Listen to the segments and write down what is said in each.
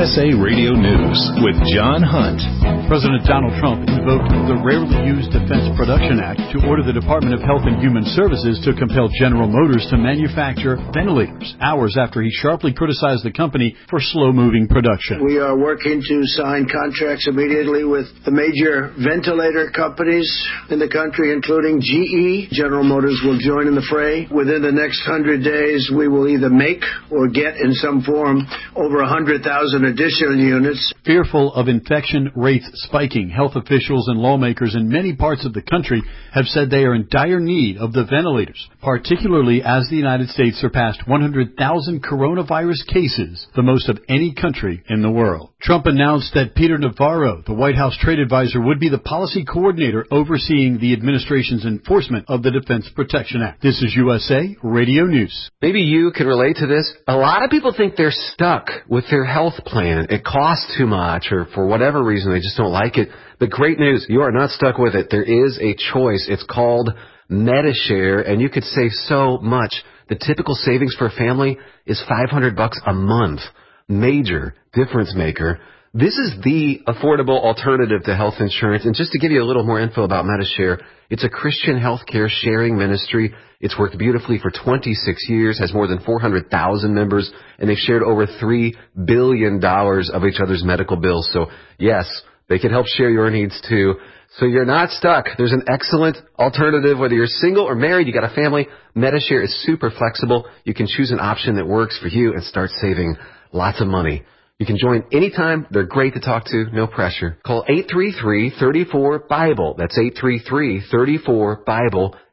USA Radio News with John Hunt. President Donald Trump invoked the Rarely Used Defense Production Act to order the Department of Health and Human Services to compel General Motors to manufacture ventilators, hours after he sharply criticized the company for slow-moving production. We are working to sign contracts immediately with the major ventilator companies in the country, including GE. General Motors will join in the fray. Within the next 100 days, we will either make or get in some form over 100,000 additional units. Fearful of infection rates spiking, health officials and lawmakers in many parts of the country have said they are in dire need of the ventilators, particularly as the United States surpassed 100,000 coronavirus cases, the most of any country in the world. Trump announced that Peter Navarro, the White House trade advisor, would be the policy coordinator overseeing the administration's enforcement of the Defense Production Act. This is USA Radio News. Maybe you can relate to this. A lot of people think they're stuck with their health plan. It costs too much, or for whatever reason they just don't like it. But great news, you are not stuck with it. There is a choice. It's called Medi-Share, and you could save so much. The typical savings for a family is $500 a month. Major difference maker. This is the affordable alternative to health insurance. And just to give you a little more info about Medi-Share, it's a Christian healthcare sharing ministry. It's worked beautifully for 26 years, has more than 400,000 members, and they've shared over $3 billion of each other's medical bills. So, yes, they can help share your needs, too. So you're not stuck. There's an excellent alternative. Whether you're single or married, you got a family, Medi-Share is super flexible. You can choose an option that works for you and start saving lots of money. You can join anytime. They're great to talk to. No pressure. Call 833-34-BIBLE. That's 833-34-BIBLE.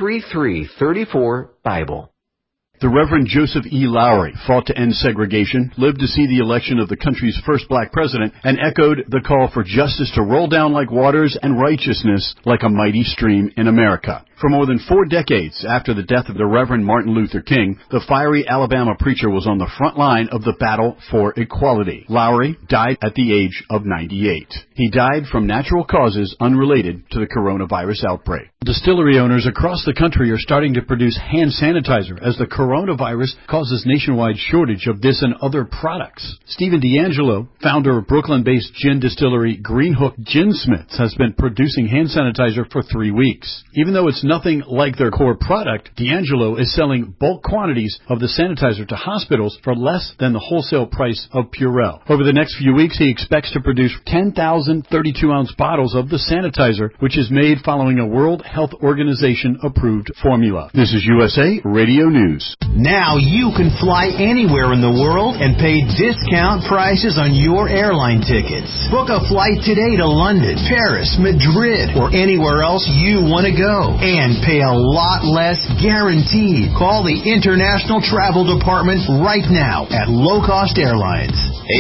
833-34-BIBLE. The Reverend Joseph E. Lowery fought to end segregation, lived to see the election of the country's first black president, and echoed the call for justice to roll down like waters and righteousness like a mighty stream in America. For more than 4 decades after the death of the Reverend Martin Luther King, the fiery Alabama preacher was on the front line of the battle for equality. Lowery died at the age of 98. He died from natural causes unrelated to the coronavirus outbreak. Distillery owners across the country are starting to produce hand sanitizer as the coronavirus causes nationwide shortage of this and other products. Stephen D'Angelo, founder of Brooklyn-based gin distillery Green Hook Ginsmiths, has been producing hand sanitizer for 3 weeks. Even though it's nothing like their core product, D'Angelo is selling bulk quantities of the sanitizer to hospitals for less than the wholesale price of Purell. Over the next few weeks, he expects to produce 10,000 32-ounce bottles of the sanitizer, which is made following a World Health Organization approved formula. This is USA Radio News. Now you can fly anywhere in the world and pay discount prices on your airline tickets. Book a flight today to London, Paris, Madrid, or anywhere else you want to go, and pay a lot less guaranteed. Call the International Travel Department right now at Low Cost Airlines.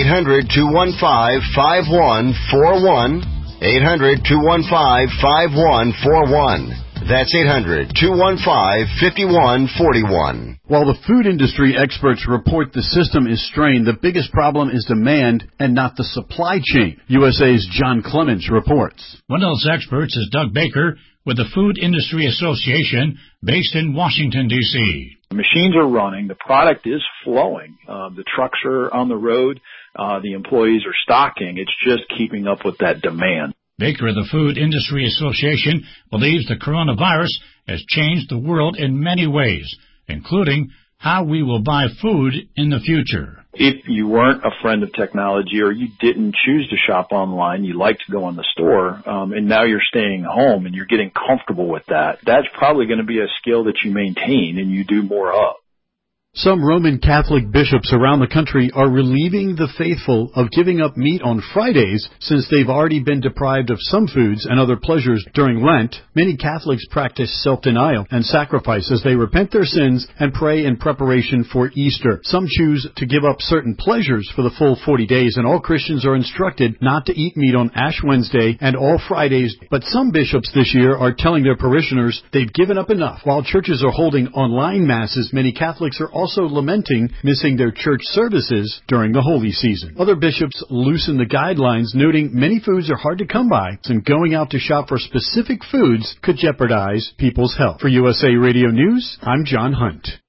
800-215-5141. 800-215-5141. That's 800-215-5141. While the food industry experts report the system is strained, the biggest problem is demand and not the supply chain. USA's John Clements reports. One of those experts is Doug Baker with the Food Industry Association based in Washington, D.C. The machines are running. The product is flowing. The trucks are on the road. The employees are stocking. It's just keeping up with that demand. Baker of the Food Industry Association believes the coronavirus has changed the world in many ways, including how we will buy food in the future. If you weren't a friend of technology or you didn't choose to shop online, you liked to go in the store, and now you're staying home and you're getting comfortable with that, that's probably going to be a skill that you maintain and you do more of. Some Roman Catholic bishops around the country are relieving the faithful of giving up meat on Fridays since they've already been deprived of some foods and other pleasures during Lent. Many Catholics practice self-denial and sacrifice as they repent their sins and pray in preparation for Easter. Some choose to give up certain pleasures for the full 40 days, and all Christians are instructed not to eat meat on Ash Wednesday and all Fridays. But some bishops this year are telling their parishioners they've given up enough. While churches are holding online masses, many Catholics are also lamenting missing their church services during the holy season. Other bishops loosen the guidelines, noting many foods are hard to come by, and going out to shop for specific foods could jeopardize people's health. For USA Radio News, I'm John Hunt.